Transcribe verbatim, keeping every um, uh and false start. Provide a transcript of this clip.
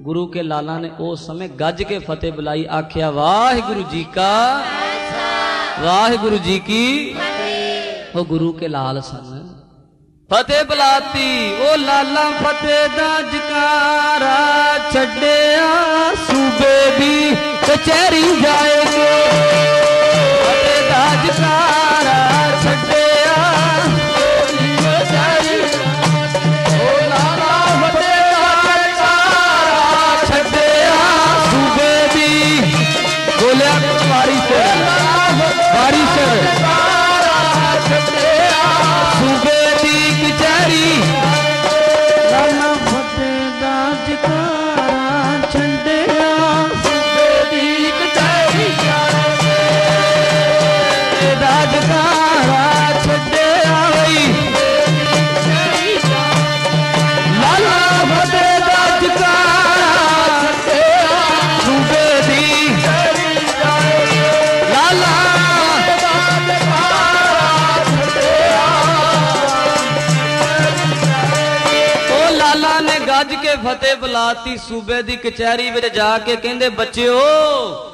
गुरु के लाला ने उस समय गज के फतेह बुलाई, आख्या वाहिगुरु जी का, वाहिगुरु जी की। वो गुरु के लाल सन फतेह बुलाती, ओ लाला फतेह दा जकारा छड्डिया सूबे दी कचहरी जाएगे। फतेह दा जकारा छड्डिया कचहरी, ओ लाला फतेह दा जकारा छड्डिया सूबे दी। बोलिया बारी से बारी से सूबे दी कचहरी। लाला फतेह दा जकारा छड्डिया सूबे दी कचहरी दा जकारा छड्डिया वई। लाला फतेह दा जकारा छड्डिया सूबे दी लाला गज के फतेह बुलाती सूबे दी कचहरी विच जाके कहंदे बच्चिओ